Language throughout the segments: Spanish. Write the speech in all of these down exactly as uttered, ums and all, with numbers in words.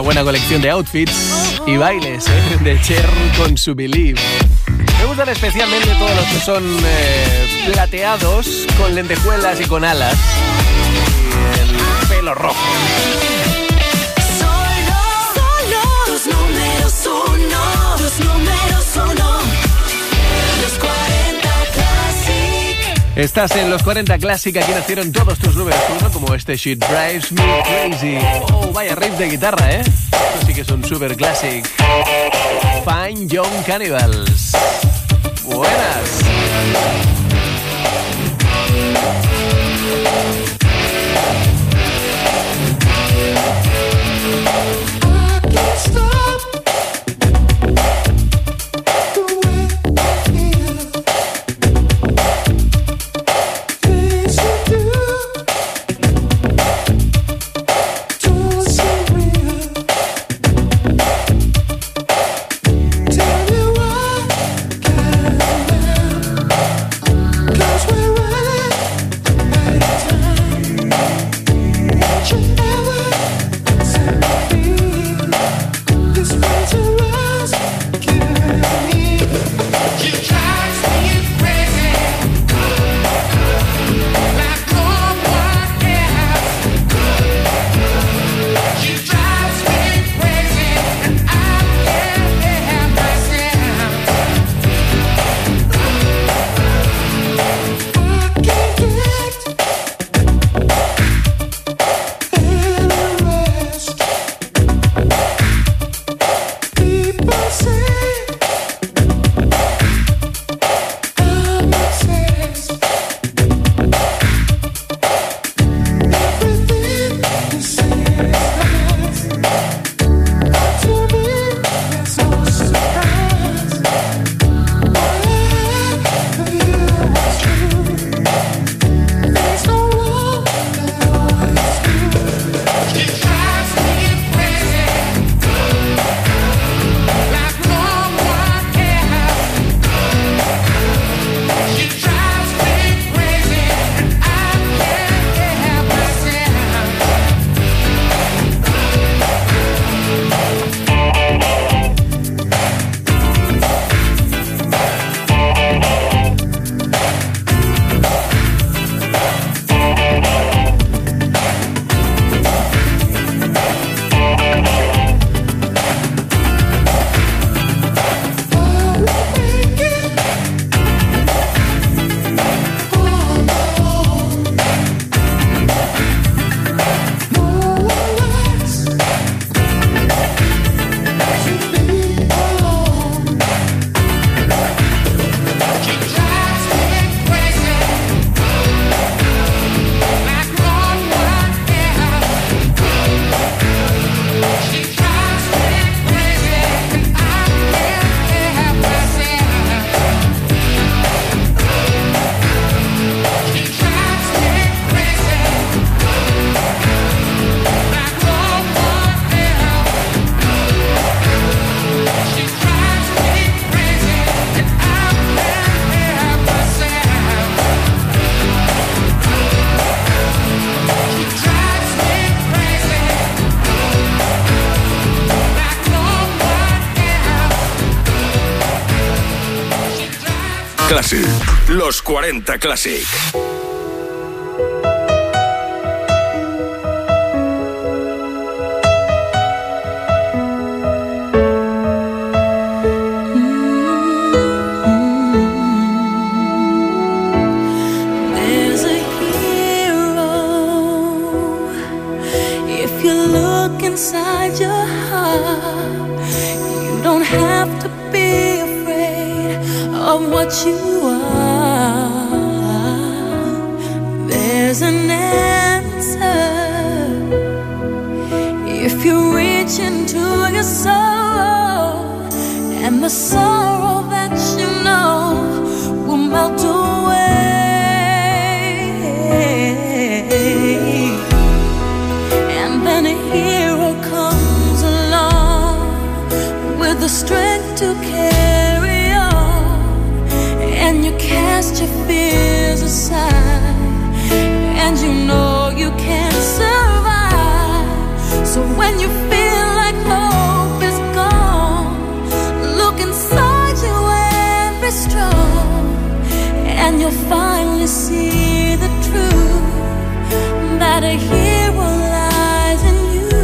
buena colección de outfits y bailes, ¿eh? De Cher con su Believe. Me gustan especialmente todos los que son eh, plateados, con lentejuelas y con alas. Y el pelo rojo. Solo, solo los números uno, los números uno, los cuarenta Classic. Estás en los cuarenta Classic, aquí nacieron todos tus números uno, como este Shit Drives Me Crazy. Oh, vaya riff de guitarra, ¿eh? Esto sí que es un super classic. Fine Young Cannibals. Buenas. Classic, los cuarenta Classic. Inside your heart, you don't have to be afraid of what you are. There's an answer if you reach into your soul, and the sorrow that you know will melt away. And then a hero comes along with the strength to carry on, and you cast your fears aside, and you know you can survive. So when you feel like and you'll finally see the truth that a hero lies in you.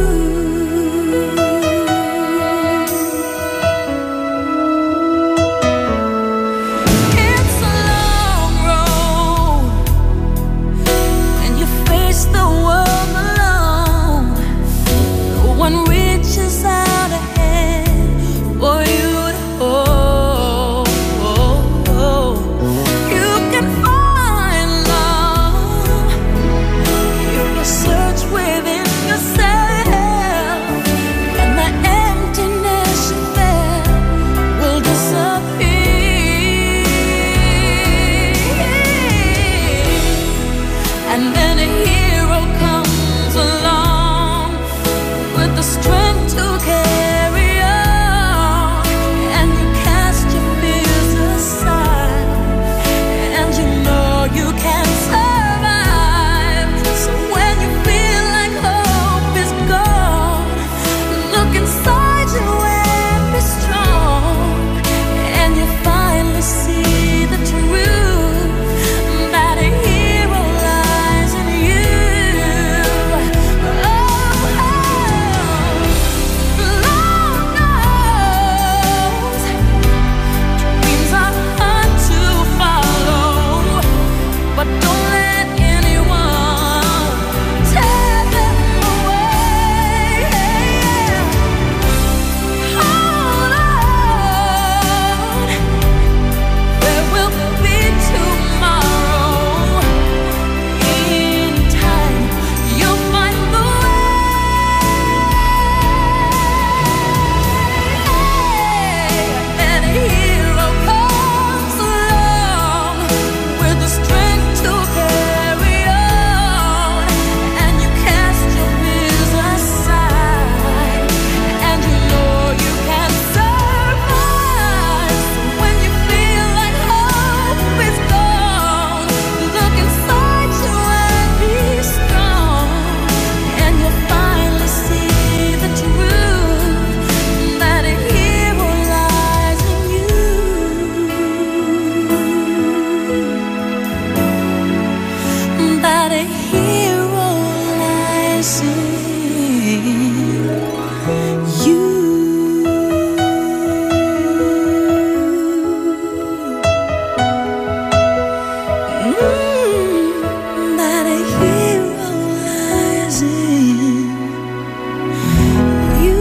It's a long road when you face the world alone. No one reaches out a hand for you to hold. You can find love if you search within yourself, and the emptiness you felt will disappear. And then a hero comes along with the strength to carry on, and you cast your fears aside, and you know you can survive. So when you feel like hope is gone, look inside you and be strong, and you finally see the truth that a hero lies in you. Oh, Lord knows dreams are hard to follow, but don't let anyone tear them away. Hold on, there will be tomorrow. In time, you'll find the way. And a hero comes along with the strength to carry on, and you cast your fears aside, and you know you can survive. So when you feel like hope is gone, look inside you and be strong, and you'll finally see the truth that a hero lies in you. That a hero lies in you. Mm, that a hero lies in you.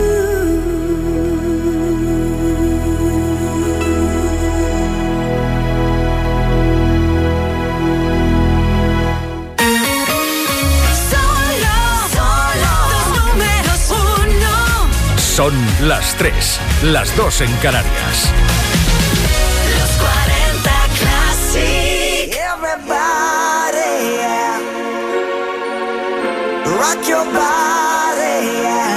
Solo, solo, los números uno. Son las tres, las dos en Canarias. Los cuarenta Classic. Everybody, yeah. Rock your body, yeah.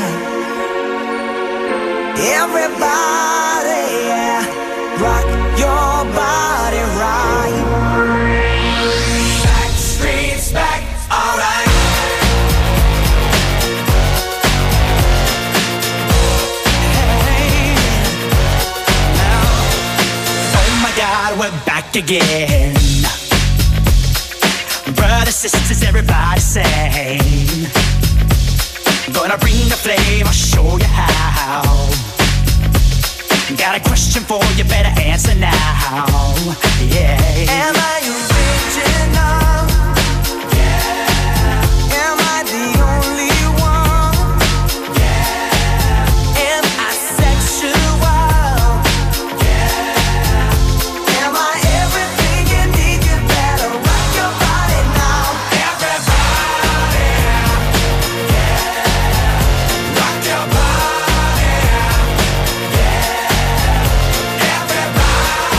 Everybody, yeah. Rock your body right. Back streets back, alright. Hey, now, oh my God, we're back again. Brothers, sisters, everybody sing. Gonna bring the flame, I'll show you how. Got a question for you, better answer now. Yeah. Am I original? Yeah. Am I the only one? Yeah. Am I sexual? Yeah. Am I everything you need? You better rock your body now. Everybody, yeah. Rock your body, yeah. Everybody.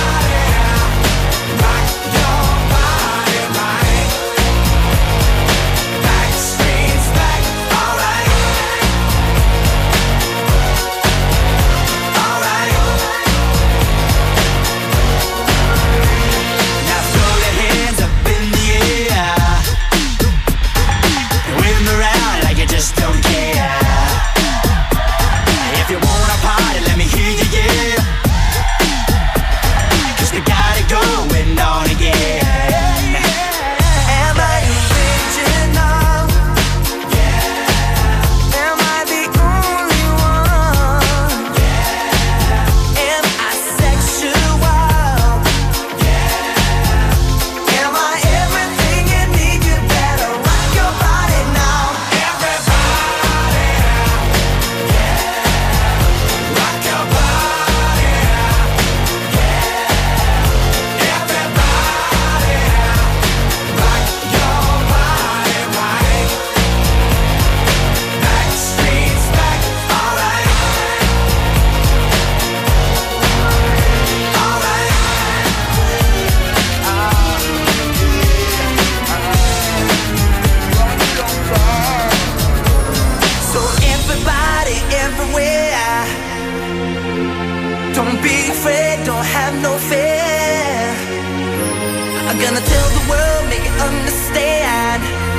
Gonna tell the world, make it understand.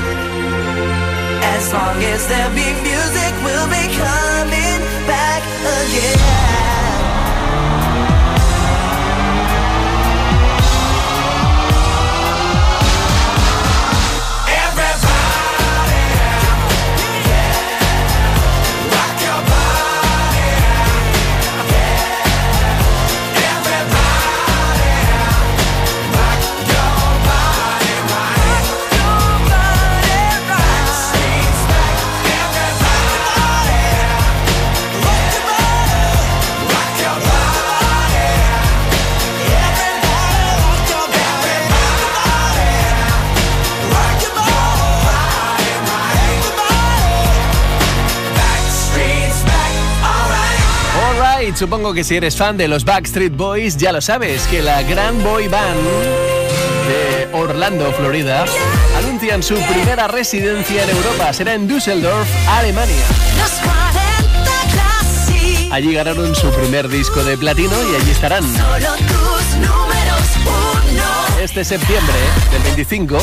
As long as there be music, we'll be coming back again. Supongo que si eres fan de los Backstreet Boys ya lo sabes, que la gran boy band de Orlando, Florida, anuncian su primera residencia en Europa. Será en Düsseldorf, Alemania. Allí ganaron su primer disco de platino y allí estarán este septiembre, del veinticinco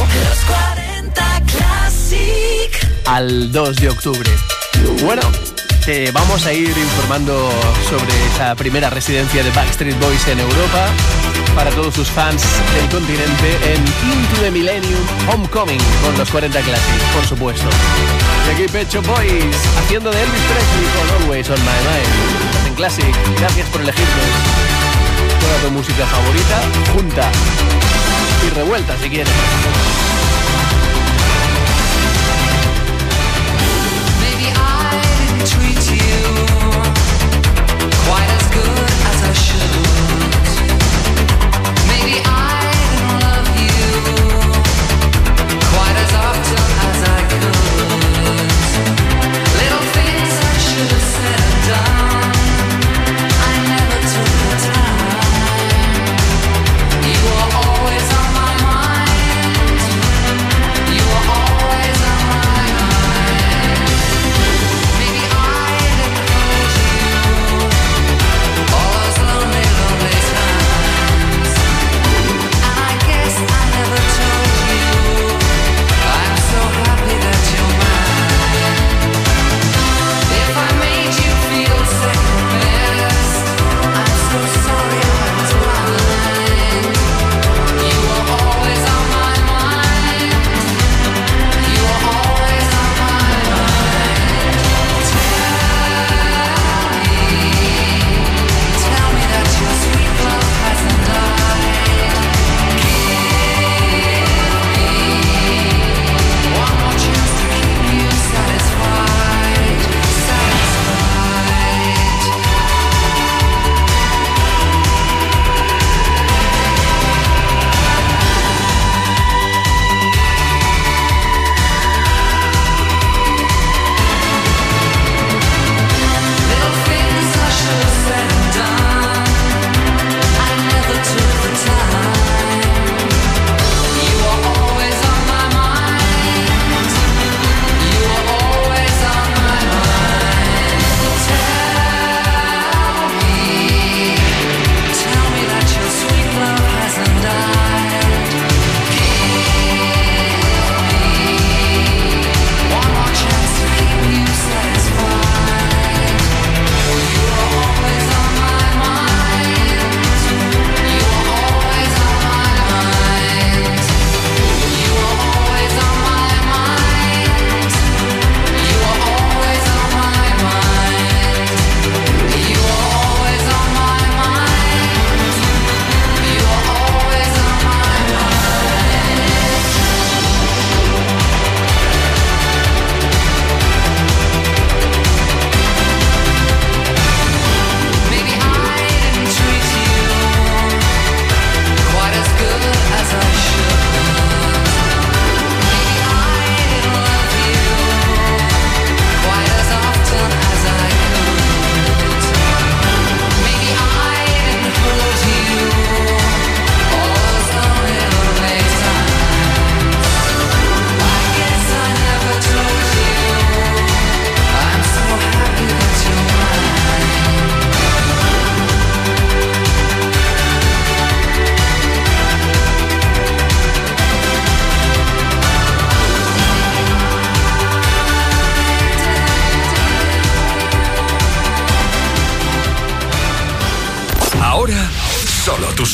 al dos de octubre. Bueno, te vamos a ir informando sobre esa primera residencia de Backstreet Boys en Europa para todos sus fans del continente en Into the Millennium Homecoming con los cuarenta Classic, por supuesto. Y aquí Pet Shop Boys haciendo de Elvis Presley con Always on My Mind. En Classic, gracias por elegirnos. Toda tu música favorita, junta y revuelta si quieres. Treat you quite as good as I should. Maybe I didn't love you quite as often as I could. Little things I should have said and done, I never took the time. You were always on my mind. You were always on my mind. Maybe I didn't hold you all those lonely, lonely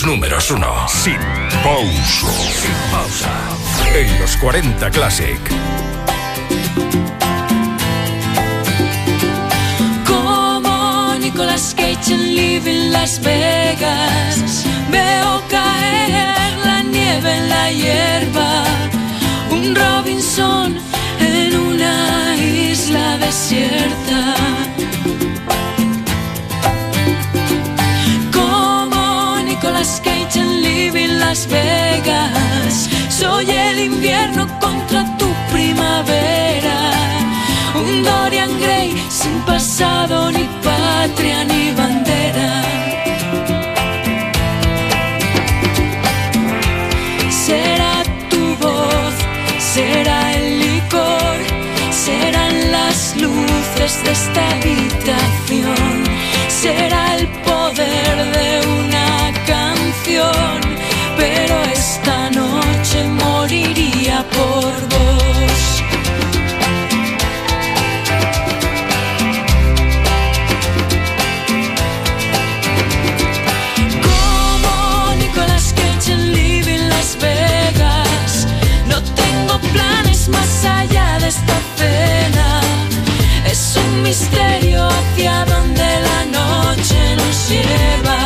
números uno. Sin pausa. Sin pausa. En los cuarenta Classic. Como Nicolas Cage en Living Las Vegas, veo caer la nieve en la hierba. Un Robinson en una isla desierta. Como Nicolas Cage en Living Las Vegas, soy el invierno contra tu primavera. Un Dorian Gray sin pasado, ni patria, ni bandera. Será tu voz, será el licor, serán las luces de esta habitación, será el poder de una canción, pero esta noche moriría por vos. Como Nicolas Cage en Living Las Vegas, no tengo planes más allá de esta cena. Es un misterio hacia donde la noche nos lleva.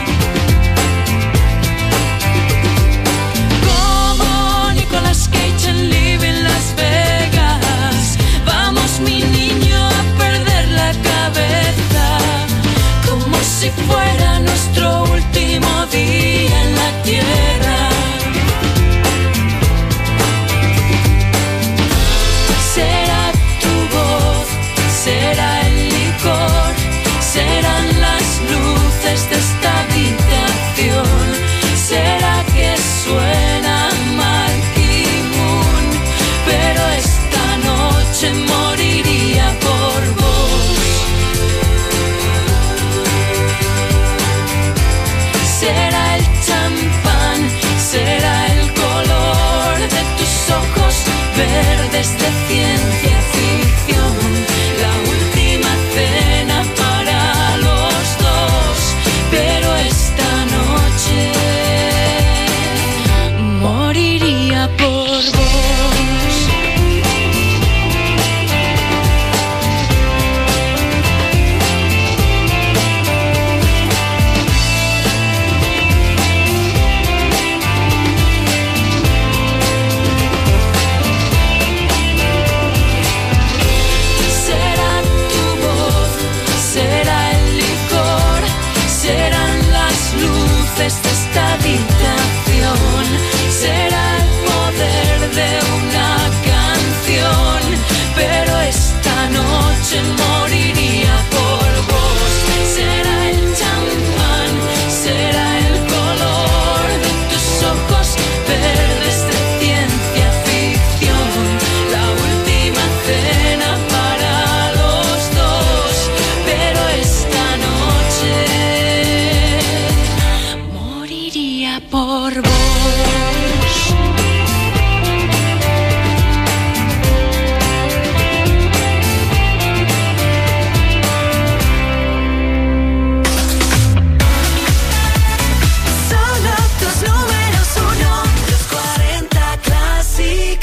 Como Nicolas Cage en Living Las Vegas, vamos mi niño a perder la cabeza, como si fuera nuestro último día en la tierra. Será tu voz, será el licor, serán las luces de esta habitación, será que suena Marquee Moon, pero esta noche moriría por vos. Será el champán, será el color de tus ojos verdes de ciencia ficción, la última cena para los dos, pero esta noche moriría por vos. Será tu voz, será el licor, serán las luces de esta habitación, será el poder de una canción, pero esta noche moriría por vos. Será el champán, será el color de tus ojos verdes de ciencia ficción, la última cena para los dos, pero esta noche moriría por vos. Solo tus números uno, los cuarenta Classic.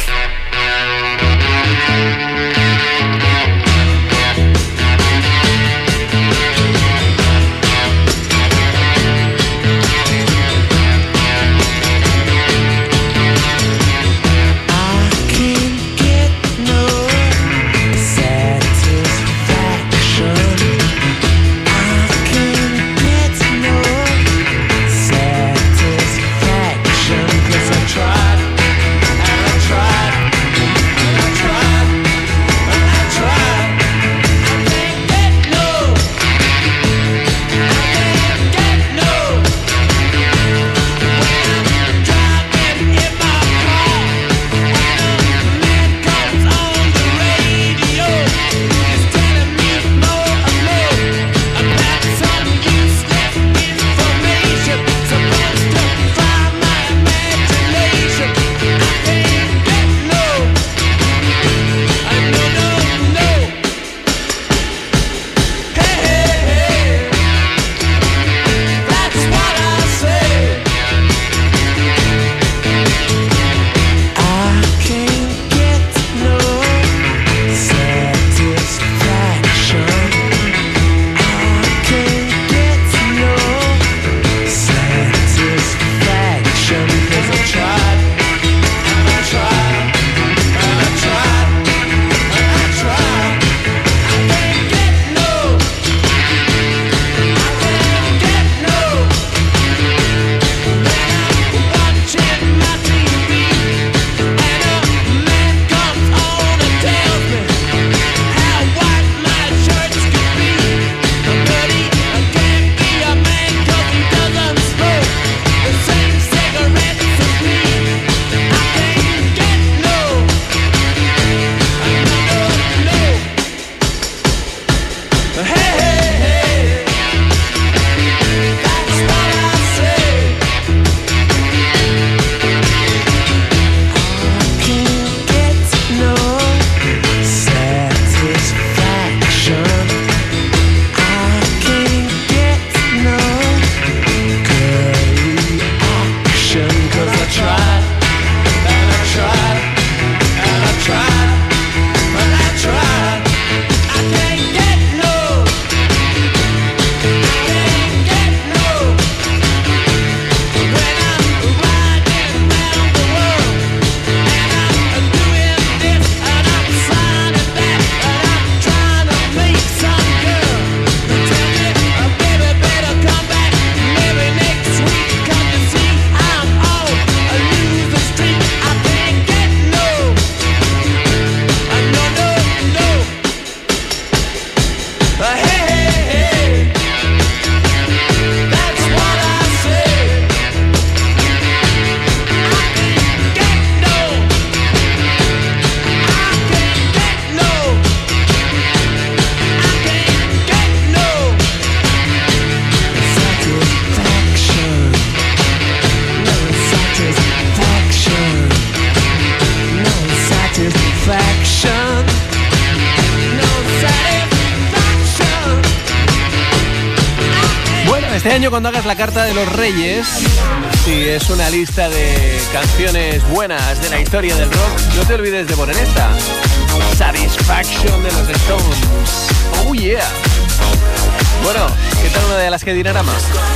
Este año, cuando hagas la carta de los Reyes, si es una lista de canciones buenas de la historia del rock, no te olvides de poner esta: Satisfaction de los Stones. Oh yeah. Bueno, ¿qué tal una de las que Dinarama?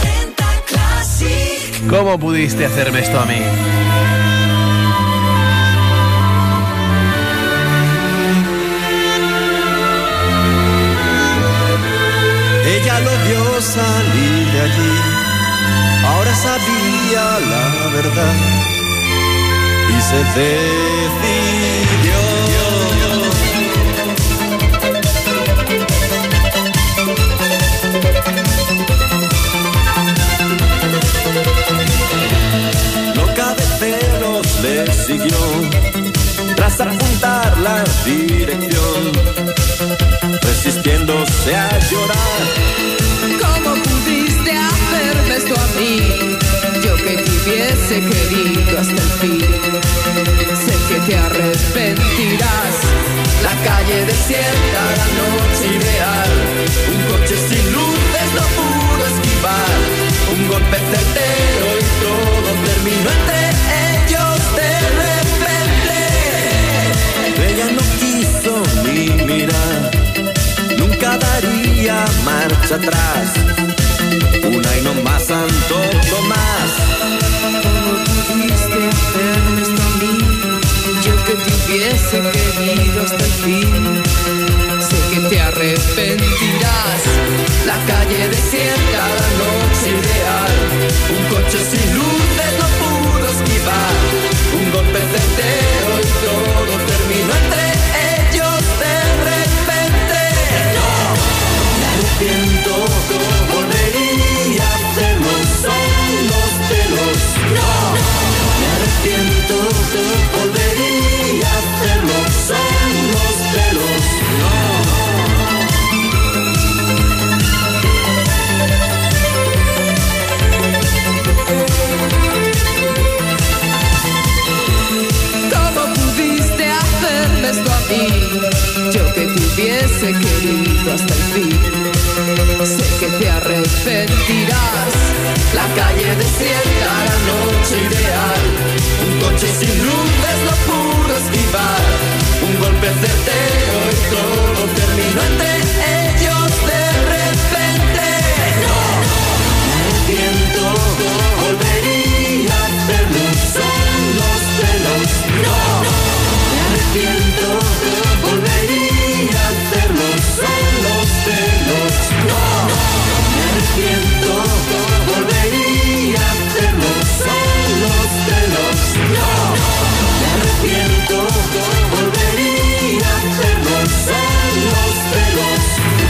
¿Cómo pudiste hacerme esto a mí? Ella lo vio salir de allí, ahora sabía la verdad y se decidió. Loca de celos le siguió, tras apuntar la dirección, resistiéndose a llorar. ¿Cómo pudiste hacerme esto a mí? Yo que te hubiese querido hasta el fin. Sé que te arrepentirás. La calle desierta, la noche ideal. Un coche sin luces no pudo esquivar. Un golpe certero y todo terminó entre ellos de repente. Ella no quiso ni mirar, nunca daría marcha atrás. Una y no más, Santo Tomás. ¿Cómo pudiste hacerme esto a mí? Yo que te hubiese querido hasta el fin. Sé que te arrepentirás. La calle desierta, la noche ideal. Un coche sin luces no pudo esquivar. Un golpe certero y todo terminó entre ellos de repente. No, me arrepiento, volvería a hacerlo, son los celos. No, me arrepiento, volvería a hacerlo, son los celos. ¿Cómo pudiste hacerme esto a mí? Yo que te hubiese querido hasta el fin. Sé que te arrepentirás. La calle desierta, la noche ideal. Un coche sin luces no pudo esquivar. Un golpe certero y todo terminó entre ellos de repente. No, me arrepiento, volvería a hacerlo, son los celos. No, me arrepiento, volvería a hacerlo, son los celos. No, me arrepiento, volvería a hacerlo, son los celos. No, me arrepiento, volvería a hacerlo, son los celos.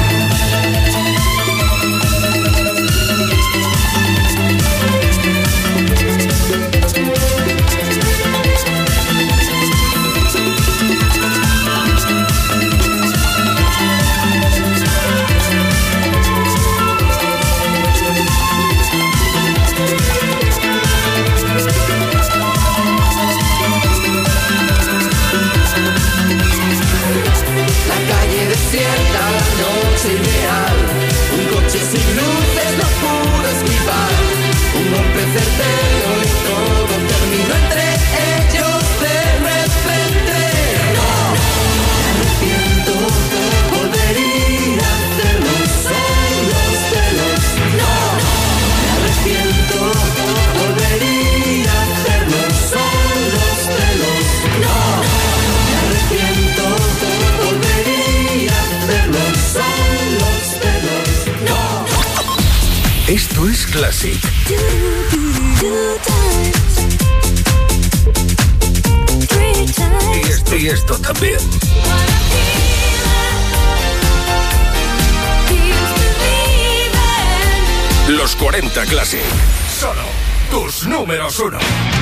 La calle desierta, la noche ideal. Un coche sin luces no pudo esquivar. Un golpe certero y todo terminó entre ellos de repente. No, me arrepiento, volvería a hacerlo, son los celos. No, me arrepiento, volvería a hacerlo, son los celos. No, me arrepiento, volvería a hacerlo, son los celos. No. Esto es Classic. Y esto, y esto también. Los cuarenta Classic. Solo tus números uno.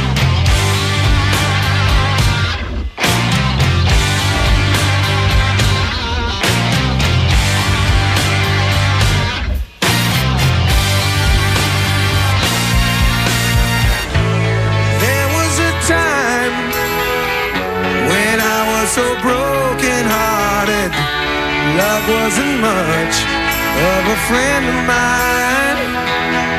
So broken hearted, love wasn't much of a friend of mine.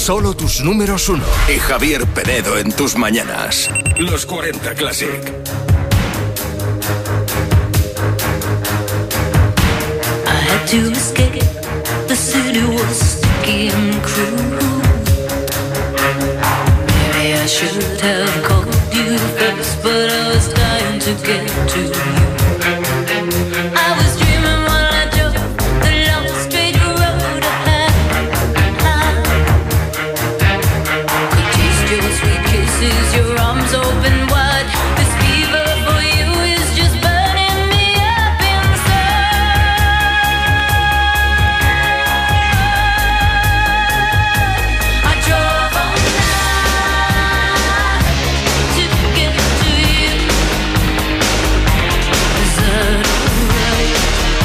Solo tus números uno. Y Javier Penedo en tus mañanas. Los cuarenta Classic. I had to escape. The city was sticky and cruel. Maybe I should have called you first, but I was dying to get to you. I was dreaming while I drove the long straight road ahead. Could taste your sweet kisses, your arms open wide. This fever for you is just burning me up inside. I drove all night to get to you. Is that alright?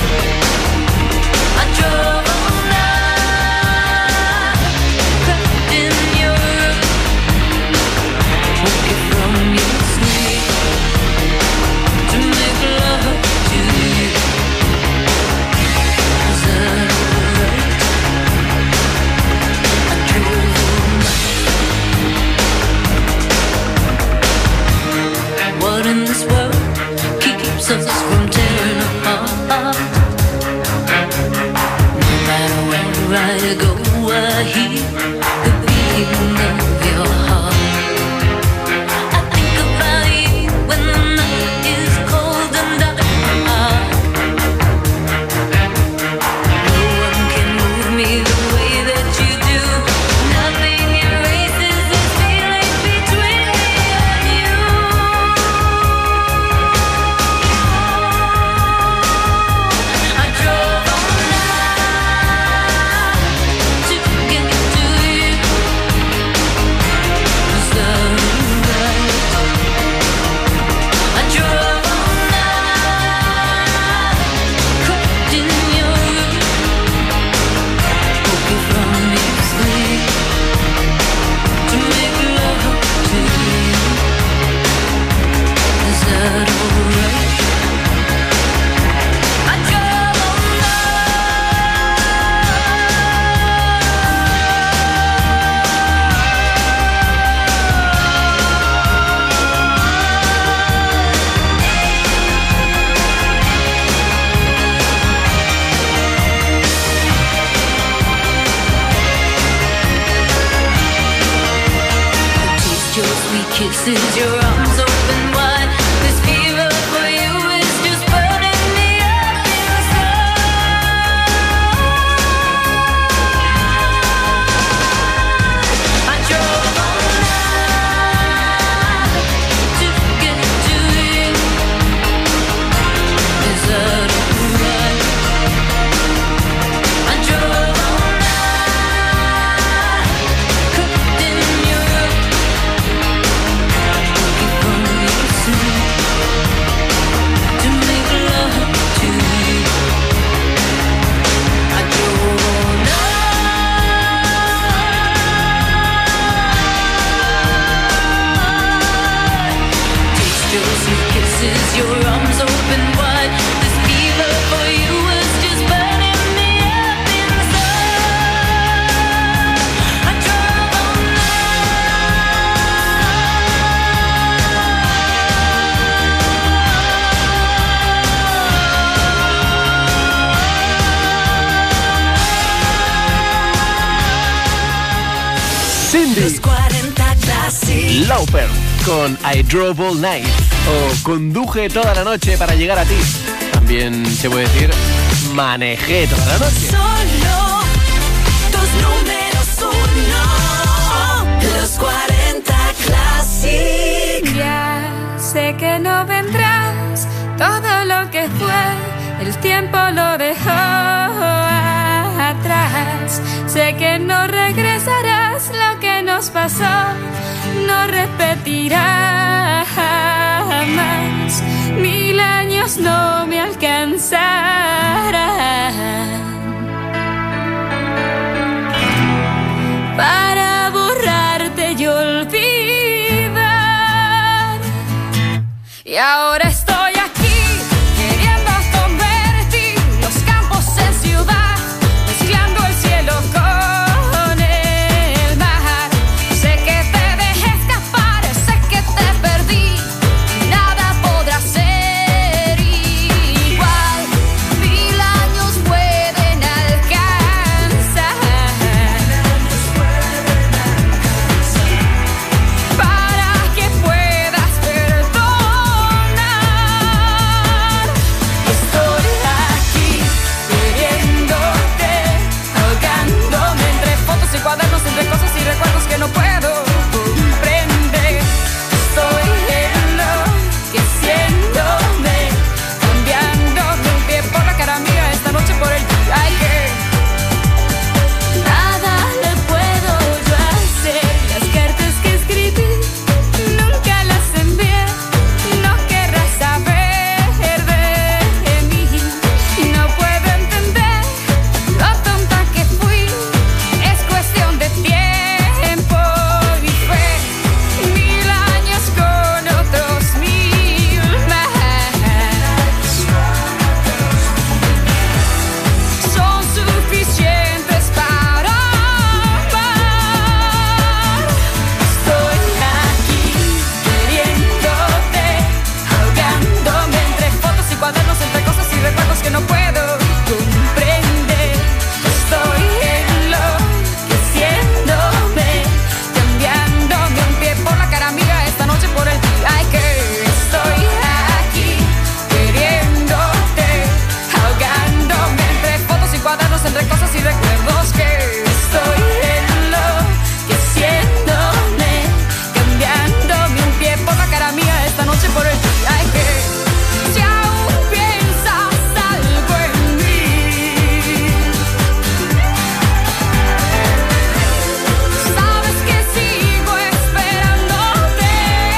I drove all night, crept in your room, woke you from your sleep to make love to you. Is that alright? I drove all night. What in this world keeps us from tearing apart? No matter where I go, I hear the beating of your heart. I think about you when the night is cold and dark. No one can move me the way that you do. Nothing erases this feeling between me and you. I drove all night to get to you. Is that right? I drove all night, crept in your room, woke you from your sleep to make love to you. Is that alright? I drove all taste your sweet kisses, your arms open wide. This fever for you is just burning me up inside. I drove all night to get to you. Is that alright? I drove all night, crept in your room, woke you from your sleep to make love to you. I drove all night. Taste your sweet kisses, your arms open wide. This fever for you was just burning me up inside. I drove all Cindy Los cuarenta Classic. Lauper con I Drove All Night o Conduje toda la noche para llegar a ti. También se puede decir manejé toda la noche. Solo tus números uno. Los cuarenta Classic. Ya sé que no vendrás, todo lo que fue, el tiempo lo dejó atrás. Sé que no regresarás, lo que nos pasó no repetirá jamás. Mil años no me alcanzarán para borrarte y olvidar. Y ahora estoy aquí, queriendo convertir los campos en ciudad, mezclando el cielo con el mar. que no puedo comprender. Estoy enloqueciéndome, cambiándome un pie por la cara amiga esta noche por el día. Ay, que estoy aquí queriéndote, ahogándome entre fotos y cuadernos, entre cosas y recuerdos. Que estoy enloqueciéndome, cambiándome un pie por la cara mía esta noche por el día. Ay, que si aún piensas algo en mí, sabes que sigo esperándote.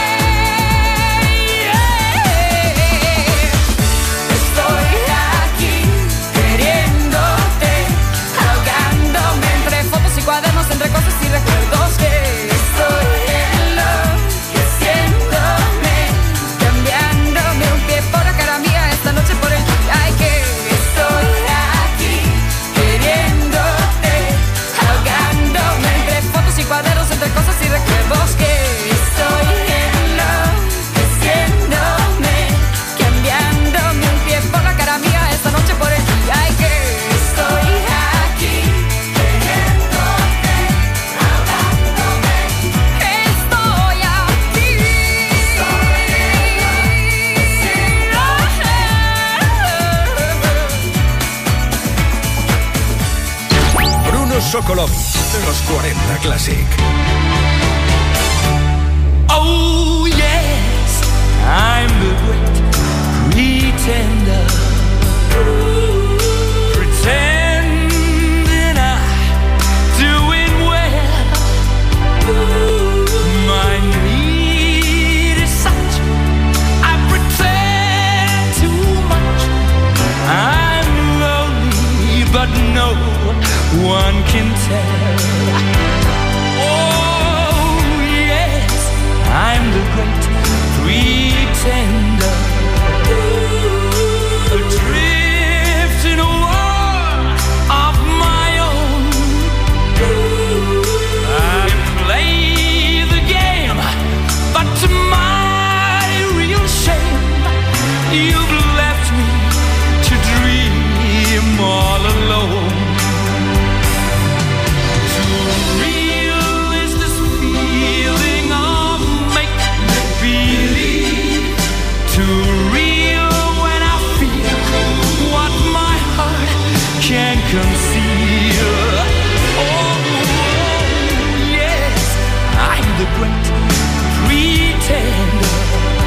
Estoy aquí queriéndote, ahogándome entre fotos y cuadernos, entre cosas y recuerdos. Que estoy enloqueciéndome, cambiándome un pie por la cara mía esta noche por el día. Ay, que estoy aquí queriéndote, ahogándome entre fotos y cuadernos, entre cosas y recuerdos. Que estoy enloqueciéndome, cambiándome un pie por la cara mía esta noche por el día. Ay, que estoy aquí queriéndote, ahogándome. Estoy aquí. Bruno Socolomi, los cuarenta Classic. Oh yes, I'm the great pretender, pretending I'm doing well. My need is such, I pretend too much. I'm lonely, but no one can tell. Oh yes, I'm the great pretender, adrift in a world of my own. I play the game, but to my real shame, you've left me to dream all alone. Too real is this feeling of make-believe. Too real when I feel what my heart can conceal. Oh, yes, I'm the great pretender,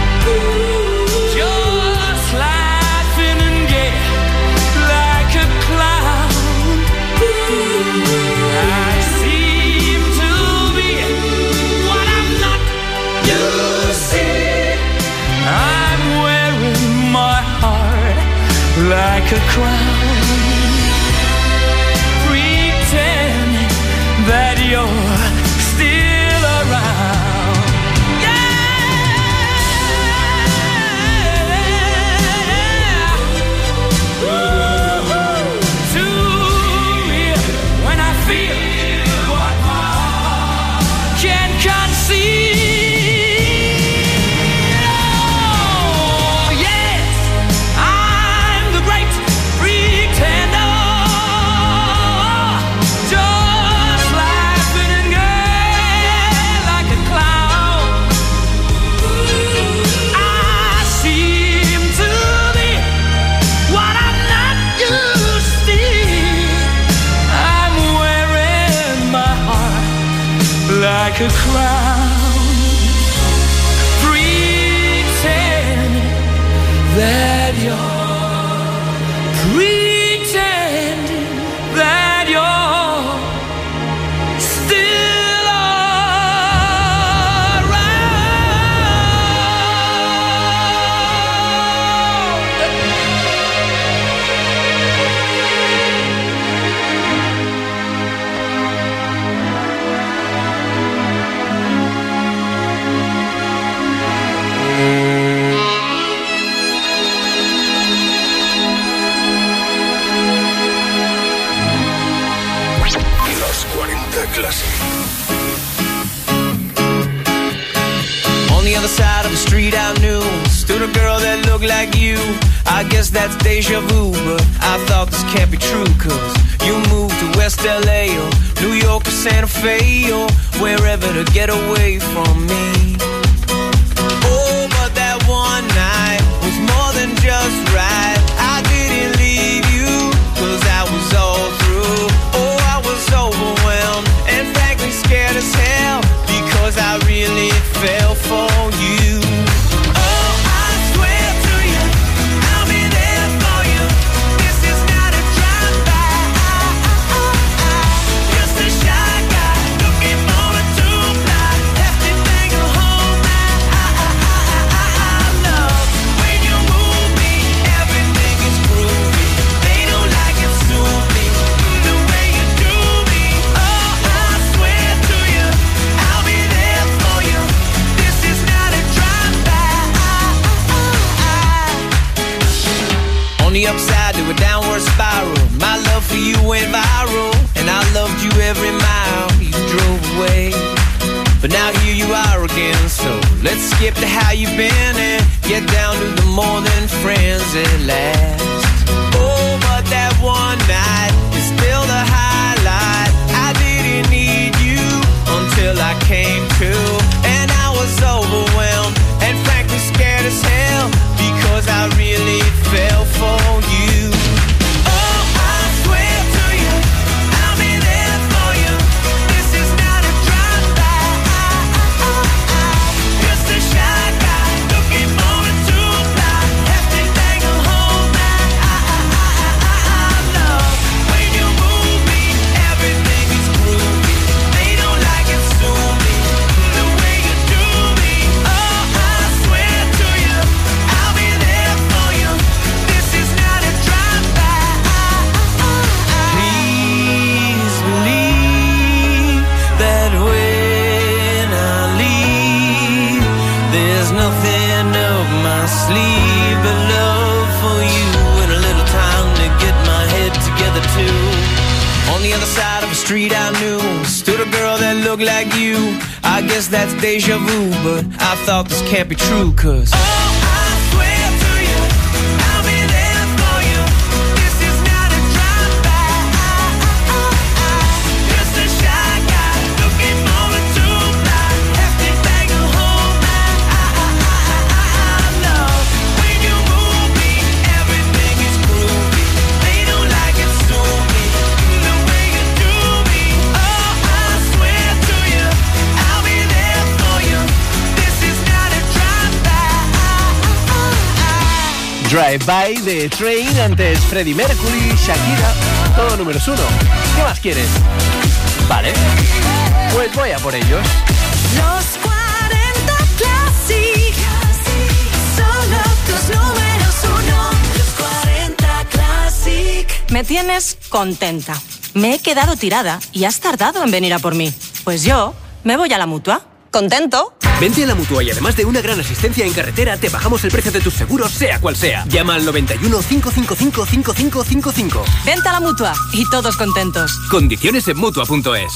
just laughing and gay like a clown. I seem to be what I'm not. You see, I'm wearing my heart like a crown, pretending that you're still around. Yeah, too real when I feel what my heart can conceive. Oh yes, I'm the great pretender, just laughing and gay like a clown. I seem to be what I'm not. You see, I'm wearing my heart like a crown, pretending that you're, pretending that you're still around. look like you. I guess that's deja vu, but I thought this can't be true, cause you moved to West L A or New York or Santa Fe or wherever to get away from me. Oh, but that one night was more than just right. I didn't leave you, cause I was all through. Oh, I was overwhelmed and frankly scared as hell, because I really fell for you. On the upside to a downward spiral, my love for you went viral, and I loved you every mile you drove away. But now here you are again, so let's skip to how you've been and get down to the more than friends at last. Oh, but that one night is still the highlight. I didn't need you until I came to, and I was overwhelmed and frankly scared as hell, because I really fell for you. Oh, I swear to you, I'll be there for you. This is not a drive-by. Just a shy guy looking moment to fly. Have to take a whole night. I love when you move me. Everything is groovy. They don't like it, sue me. The way you do me. Oh, I swear to you, I'll be there for you. This is not a drive-by. Please believe that when I leave, there's nothing up my sleeve but love for you and a little time to get my head together too. On the other side of the street I knew stood a girl that looked like you. I guess that's deja vu, but I thought this can't be true, cause oh, I swear to you, I'll be there for you. This is not a drive-by. Just a shy guy looking moment to fly. Have to take a whole night. I love when you move me. Everything is groovy. They don't like it, sue me. The way you do me. Oh, I swear to you, I'll be there for you. This is not a drive-by. Drive-By de Train, antes Freddie Mercury, Shakira, todo números uno. ¿Qué más quieres? Vale, pues voy a por ellos. Los cuarenta Classic. Solo tus números uno. Los cuarenta Classic. Me tienes contenta. Me he quedado tirada y has tardado en venir a por mí. Pues yo me voy a la Mutua. ¿Contento? Vente a la Mutua y además de una gran asistencia en carretera, te bajamos el precio de tus seguros, sea cual sea. Llama al noventa y uno, cinco cinco cinco, cinco cinco cinco cinco. Vente a la Mutua y todos contentos. Condiciones en Mutua punto es.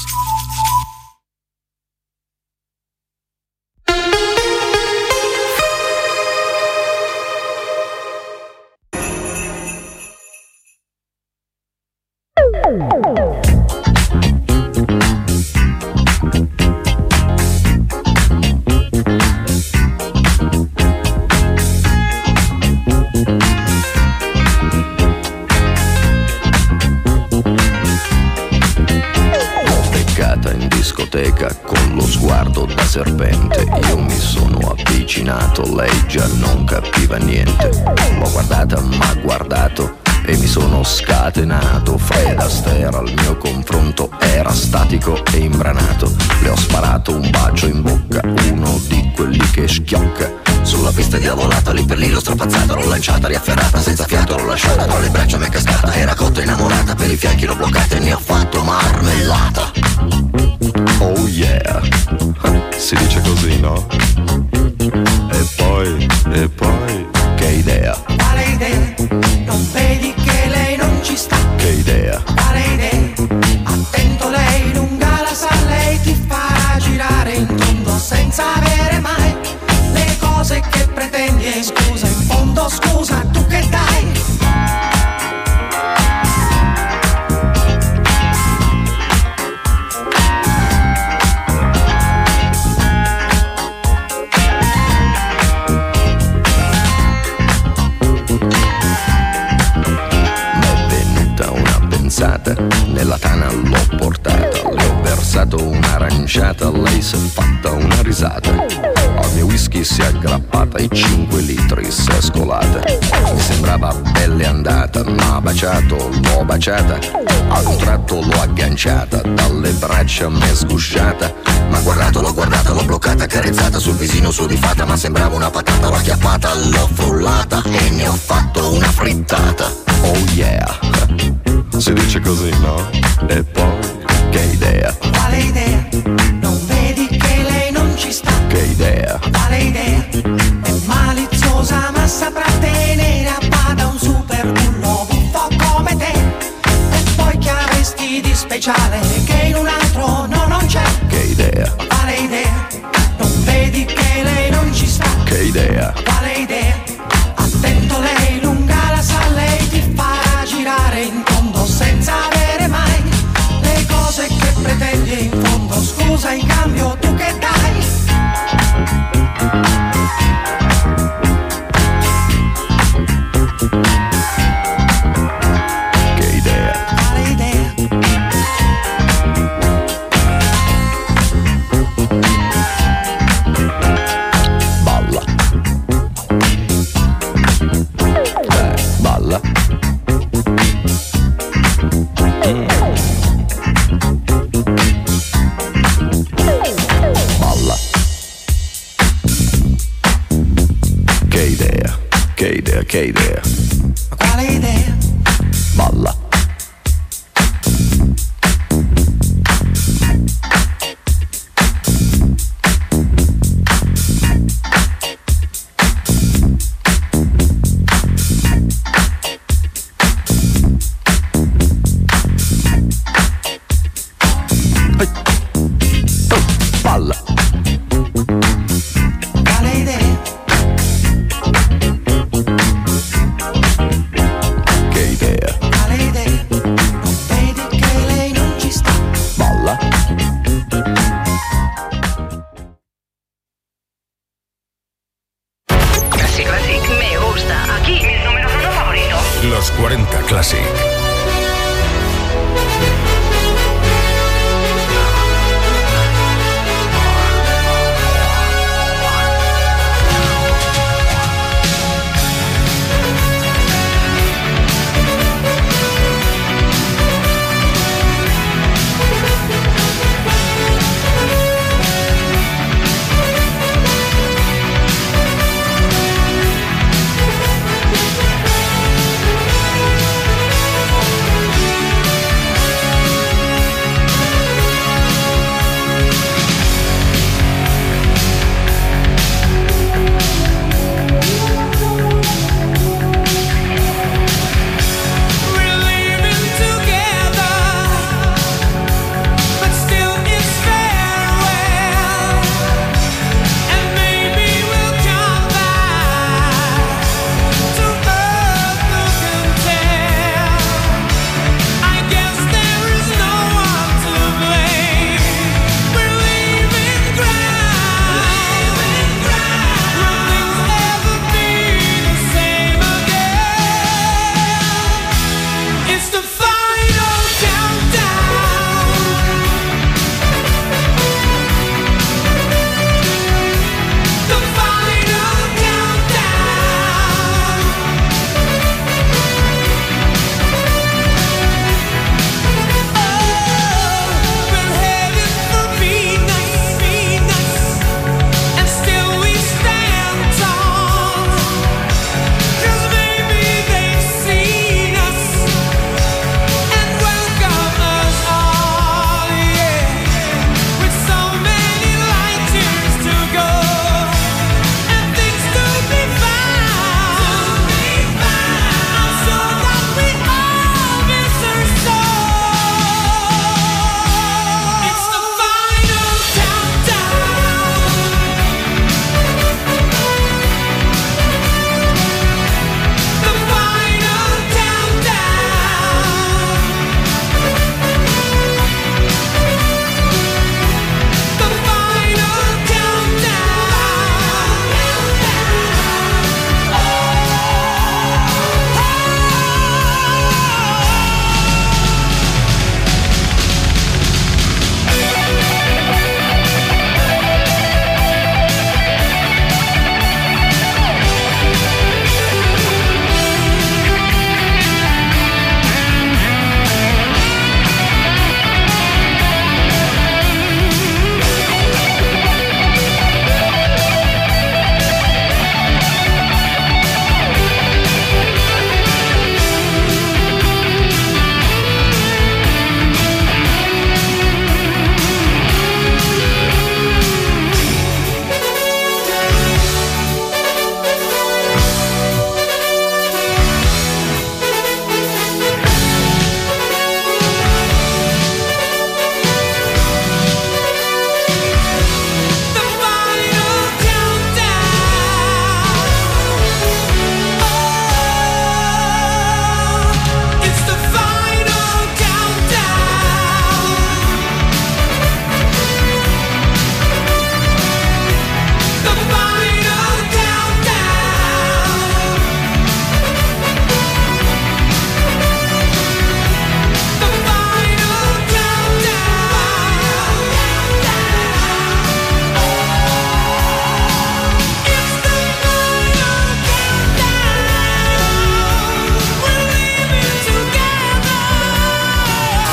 Con lo sguardo da serpente io mi sono avvicinato, lei già non capiva niente. L'ho guardata, m'ha guardato e mi sono scatenato. Fred Astaire al mio confronto era statico e imbranato. Le ho sparato un bacio in bocca, uno di quelli che schiocca. Sulla pista diavolata, lì per lì l'ho strappazzata, l'ho lanciata, riafferrata, senza fiato l'ho lasciata, tra le braccia m'è cascata, era cotta innamorata, per i fianchi l'ho bloccata e ne ho fatto marmellata. Oh yeah, si dice così, no? E poi, e poi, che idea? Quale idea? Non vedi che lei non ci sta? Che idea? Quale idea? Attento, lei lunga la sa, lei ti farà girare in tondo senza avere mai le cose che pretendi. E scusa, in fondo scusa, la tana l'ho portata, le ho versato un'aranciata, lei si è fatta una risata. Al mio whisky si è aggrappata e cinque litri si è scolata. Mi sembrava pelle andata, ma baciato, l'ho baciata. Ad un tratto l'ho agganciata, dalle braccia m'è sgusciata. Ma guardato, l'ho guardata, l'ho bloccata, carezzata sul visino sudifata. Ma sembrava una patata, l'ho acchiappata, l'ho frullata e ne ho fatto una frittata. Oh yeah, si dice così, no? E poi, che idea? Quale idea? Non vedi che lei non ci sta? Che idea? Quale idea? È maliziosa ma saprà tenere a bada un super bullo buffo come te. E poi che avresti di speciale che in un altro no non c'è? Che idea? Quale idea? Non vedi che lei non ci sta? Che idea? Quale idea? Attento, lei lunga la sa, lei ti farà girare in tondo senza avere mai le cose che pretendi in fondo. Scusa, in cambio tu che dai? Che idea? Quale idea? Balla. Dai, balla. Mm. Balla. Che idea? Che idea? Che idea? Quale idea? Balla. Balla. Quale idea? Che idea? Quale idea? Non vedi che lei non ci sta? Balla. Classic, Classic, me gusta. Aquí, mi número uno favorito. Los cuarenta Classic.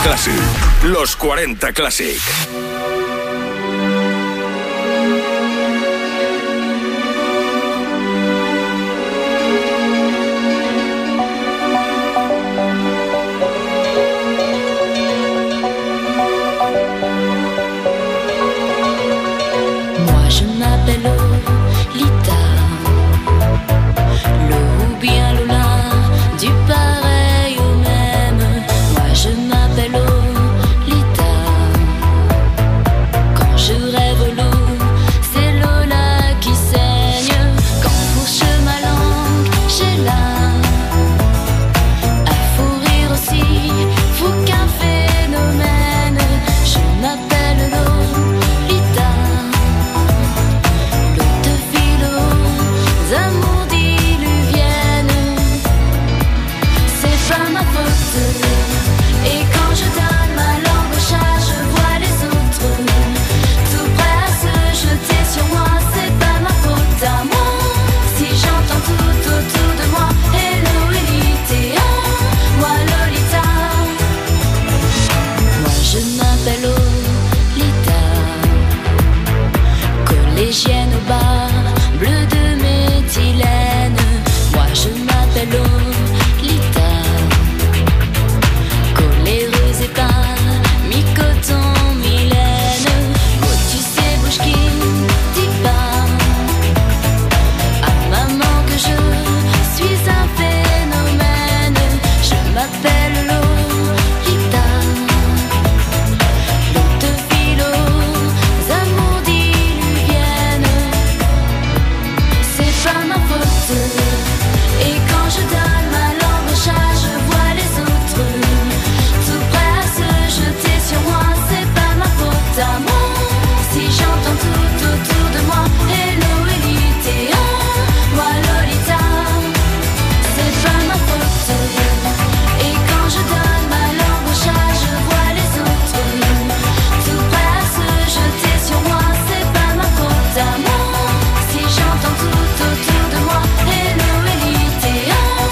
Classic. Los cuarenta Classic.